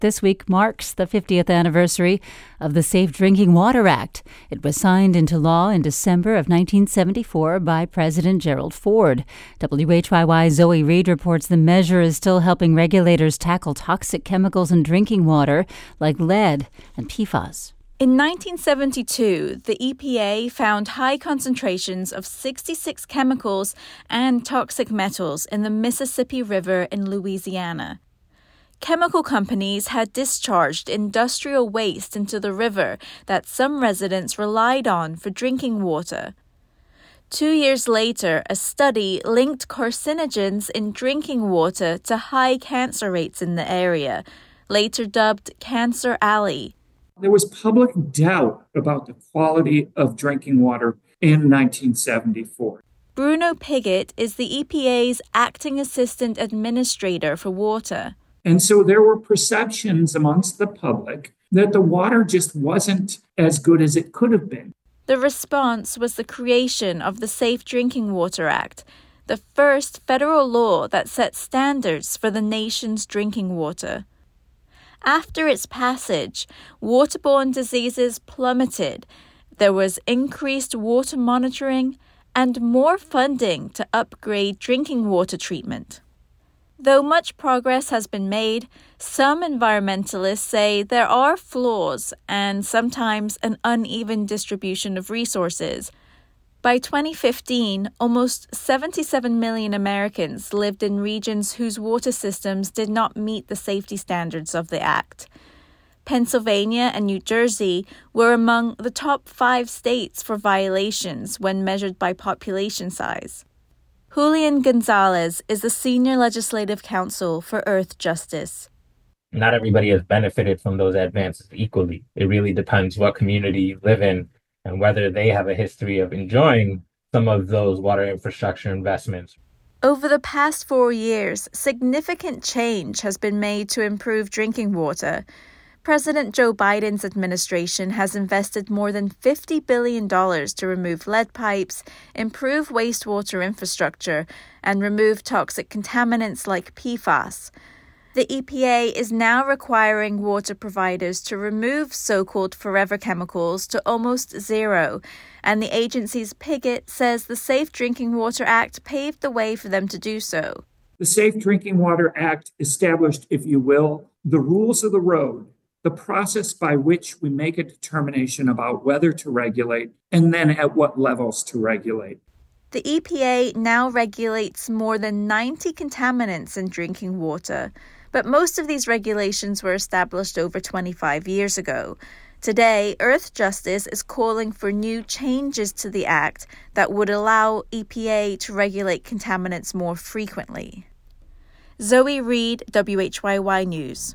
This week marks the 50th anniversary of the Safe Drinking Water Act. It was signed into law in December of 1974 by President Gerald Ford. WHYY's Zoe Reed reports the measure is still helping regulators tackle toxic chemicals in drinking water like lead and PFAS. In 1972, the EPA found high concentrations of 66 chemicals and toxic metals in the Mississippi River in Louisiana. Chemical companies had discharged industrial waste into the river that some residents relied on for drinking water. 2 years later, a study linked carcinogens in drinking water to high cancer rates in the area, later dubbed Cancer Alley. There was public doubt about the quality of drinking water in 1974. Bruno Pigott is the EPA's acting assistant administrator for water. And so there were perceptions amongst the public that the water just wasn't as good as it could have been. The response was the creation of the Safe Drinking Water Act, the first federal law that set standards for the nation's drinking water. After its passage, waterborne diseases plummeted. There was increased water monitoring and more funding to upgrade drinking water treatment. Though much progress has been made, some environmentalists say there are flaws and sometimes an uneven distribution of resources. By 2015, almost 77 million Americans lived in regions whose water systems did not meet the safety standards of the Act. Pennsylvania and New Jersey were among the top 5 states for violations when measured by population size. Julian Gonzalez is the Senior Legislative Counsel for Earth Justice. Not everybody has benefited from those advances equally. It really depends what community you live in and whether they have a history of enjoying some of those water infrastructure investments. Over the past 4 years, significant change has been made to improve drinking water. President Joe Biden's administration has invested more than $50 billion to remove lead pipes, improve wastewater infrastructure, and remove toxic contaminants like PFAS. The EPA is now requiring water providers to remove so-called forever chemicals to almost zero, and the agency's Pigott says the Safe Drinking Water Act paved the way for them to do so. The Safe Drinking Water Act established, if you will, the rules of the road, the process by which we make a determination about whether to regulate and then at what levels to regulate. The EPA now regulates more than 90 contaminants in drinking water, but most of these regulations were established over 25 years ago. Today, Earth Justice is calling for new changes to the Act that would allow EPA to regulate contaminants more frequently. Zoe Reed, WHYY News.